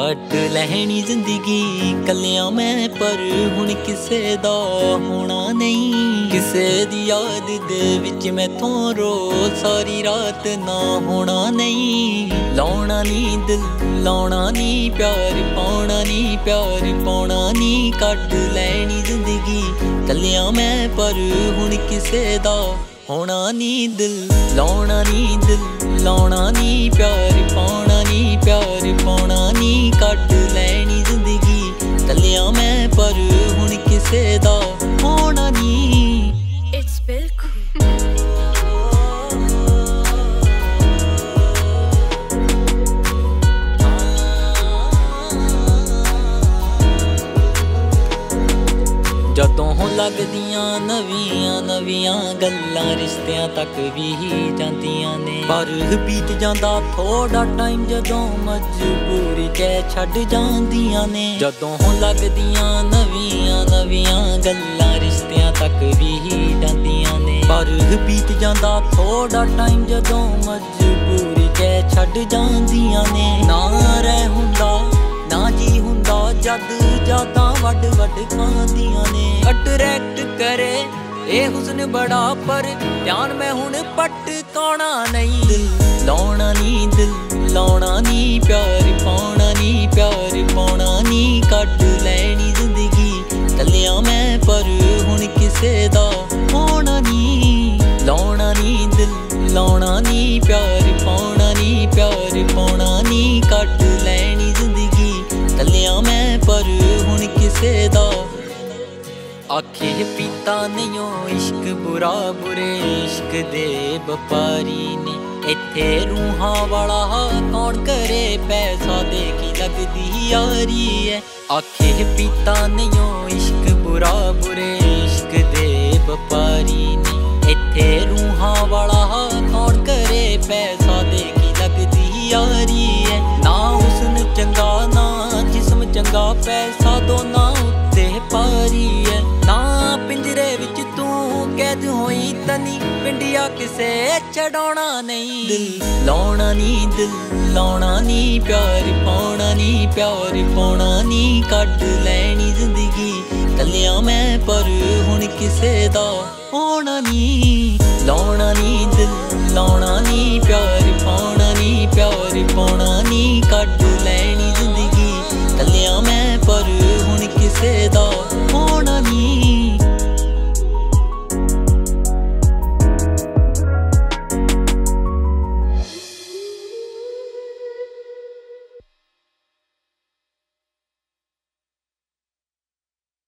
ਕੱਟ ਲੈਣੀ ਜ਼ਿੰਦਗੀ ਕੱਲਿਆਂ ਮੈਂ ਪਰ ਹੁਣ ਕਿਸੇ ਦਾ ਹੋਣਾ ਨਹੀਂ। ਕਿਸੇ ਦੀ ਯਾਦ ਦੇ ਵਿੱਚ ਮੈਥੋਂ ਰੋਜ਼ ਸਾਰੀ ਰਾਤ ਨਾ ਹੋਣਾ ਨਹੀਂ। ਲਾਉਣਾ ਨੀ ਦਿਲ ਲਾਉਣਾ ਨੀ ਪਿਆਰ ਪਾਉਣਾ ਨੀ ਪਿਆਰ ਪਾਉਣਾ ਨੀ। ਕੱਟ ਲੈਣੀ ਜ਼ਿੰਦਗੀ ਕੱਲਿਆਂ ਮੈਂ ਪਰ ਹੁਣ ਕਿਸੇ ਦਾ ਹੋਣਾ ਨੀ। ਦਿਲ ਲਾਉਣਾ ਨੀ ਦਿਲ ਲਾਉਣਾ ਨੀ ਪਿਆਰ ਪਾਉਣਾ ਨੀ ਪਿਆਰ ਪਾਉਣਾ ਨੀ। ਕੱਟ ਲੈਣੀ ਜ਼ਿੰਦਗੀ ਕੱਲਿਆਂ ਮੈਂ ਪਰ ਹੁਣ ਕਿਸੇ ਦਾ ਹੋਣਾ ਨੀ। It's ਬਿਲਕੁਲ ਜਦੋਂ ਲੱਗਦੀਆਂ ਨਵੀਆਂ ਨਵੀਆਂ ਗੱਲਾਂ ਰਿਸ਼ਤਿਆਂ ਤੱਕ ਵੀ ਜਾਂਦੀਆਂ ਨੇ। ਪਰ ਬੀਤ ਜਾਂਦਾ ਥੋੜਾ ਟਾਈਮ ਜਦੋਂ ਮਜਬੂਰੀ ਕਹਿ ਛੱਡ ਜਾਂਦੀਆਂ ਨੇ। ਜਦੋਂ ਲੱਗਦੀਆਂ ਨਵੀਆਂ ਨਵੀਆਂ ਗੱਲਾਂ ਰਿਸ਼ਤਿਆਂ ਤੱਕ ਵੀ ਜਾਂਦੀਆਂ ਨੇ। ਪਰ ਬੀਤ ਜਾਂਦਾ ਥੋੜਾ ਟਾਈਮ ਜਦੋਂ ਮਜਬੂਰੀ ਕਹਿ ਛੱਡ ਜਾਂਦੀਆਂ ਨੇ। ਨਾ ਰਹਿ ਹੁੰਦਾ ਨਾ ਜੀ ਹੁੰਦਾ ਜਦ ਯਾਦਾਂ ਵੱਡ ਵੱਡ ਖਾਂਦੀਆਂ ਨੇ। ਅਟਰੈਕਟ ਕਰੇ ਇਹ ਹੁਸਨ ਬੜਾ ਪਰ ਧਿਆਨ ਮੈਂ ਹੁਣ ਭਟਕਾਉਣਾ ਨਹੀਂ। ਦਿਲ ਲਾਉਣਾ ਨੀ ਦਿਲ ਲਾਉਣਾ ਨੀ ਪਿਆਰ ਪਾਉਣਾ ਨੀ ਪਿਆਰ ਪਾਉਣਾ ਨੀ। ਕੱਢ ਲੈਣੀ ਜ਼ਿੰਦਗੀ ਕੱਲਿਆਂ ਮੈਂ ਪਰ ਹੁਣ ਕਿਸੇ ਦਾ ਹੋਣਾ ਨੀ। ਲਾਉਣਾ ਨੀ ਦਿਲ ਲਾਉਣਾ ਨੀ ਪਿਆਰ ਪਾਉਣਾ ਨੀ ਪਿਆਰ ਪਾਉਣਾ ਨੀ। ਕੱਢ ਲੈਣੀ ਜ਼ਿੰਦਗੀ ਕੱਲਿਆਂ ਮੈਂ ਪਰ ਹੁਣ ਕਿਸੇ ਦਾ। ਆਖੇ ਪੀਤਾ ਨਹੀਂ ਓ ਇਸ਼ਕ ਬੁਰਾ ਬੁਰੇ ਇਸ਼ਕ ਦੇ ਵਪਾਰੀ ਨੇ। ਇੱਥੇ ਰੂਹਾਂ ਵਾਲਾ ਕੌਣ ਕਰੇ ਪੈਸਾ ਦੇ ਕੀ ਲੱਗਦੀ ਯਾਰੀ ਐ। ਆਖੇ ਪੀਤਾ ਨਹੀਂ ਓ ਇਸ਼ਕ ਬੁਰਾ ਬੁਰੇ ਇਸ਼ਕ ਦੇ ਵਪਾਰੀ ਨੇ। ਇੱਥੇ ਰੂਹਾਂ ਵਾਲਾ ਕੌਣ ਕਰੇ ਪੈਸਾ ਦੇ ਕੀ ਲੱਗਦੀ ਯਾਰੀ ਐ। ਨਾ ਹੁਸਨ ਚੰਗਾ ਨਾ ਜਿਸਮ ਚੰਗਾ ਪੈਸਾ ਦੋਨਾਂ ਉੱਤੇ ਭਾਰੀ ਐ। ਨਾ ਪਿੰਜਰੇ ਵਿੱਚ ਤੂੰ ਕੈਦ ਹੋਈ ਤਨੀ ਪਿੰਡਿਆ ਕਿਸੇ ਛਡਾਉਣਾ ਨਹੀਂ। ਦਿਲ ਲਾਉਣਾ ਨੀ ਦਿਲ ਲਾਉਣਾ ਨੀ ਪਿਆਰ ਪਾਉਣਾ ਨੀ ਪਿਆਰ ਪਾਉਣਾ ਨੀ। ਕੱਢ ਲੈਣੀ ਜ਼ਿੰਦਗੀ ਕੱਲਿਆਂ ਮੈਂ ਪਰ ਹੁਣ ਕਿਸੇ ਦਾ ਹੋਣਾ ਨੀ। ਲਾਉਣਾ ਨੀ ਦਿਲ ਲਾਉਣਾ ਨੀ ਪਿਆਰ ਪਾਉਣਾ ਨੀ ਪਿਆਰ ਪਾਉਣਾ ਨੀ। ਕੱਢ